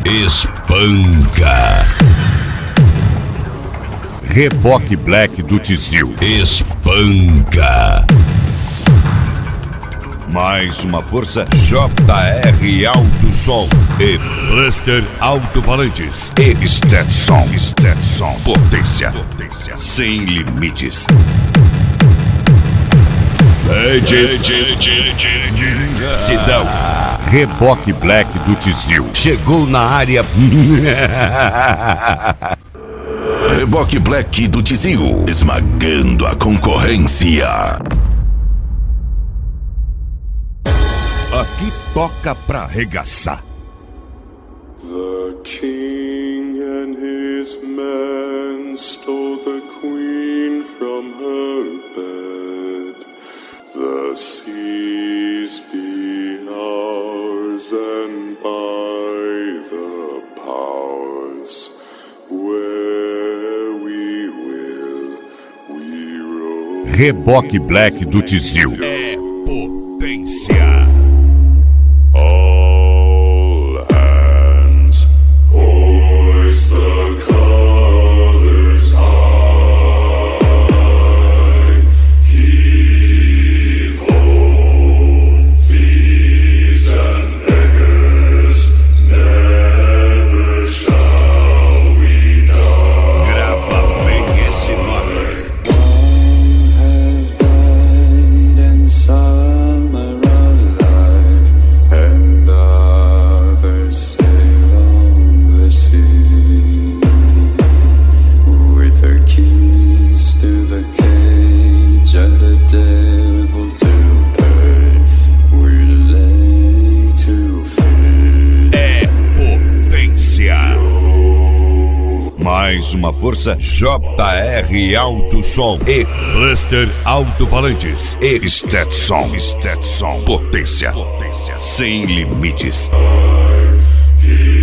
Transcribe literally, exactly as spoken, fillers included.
espanca. Reboque Black do Tizil, espanca. Mais uma força J R Alto Som e Blaster Alto-Falantes e Stetson, Stetson, potência, potência sem limites. Sidão, Reboque Black do Tizil chegou na área. Reboque Black do Tizil, esmagando a concorrência. Aqui toca pra arregaçar. The king and his men stole the queen from her bed. The seas be ours and by the powers where we will we roll. Reboque Black do Tizil é potência. All hands hoist the colors high. Heave ho, thieves and beggars, never shall we die. Grava bem esse nome. Have died and some are alive, and others sail on the sea with the keys to the cage and the devil to pay. We lay to fear. É potência. Mais uma força J R Alto Som e Blaster Alto-Falantes e Stetson, Stetson, potência, potência sem limites. He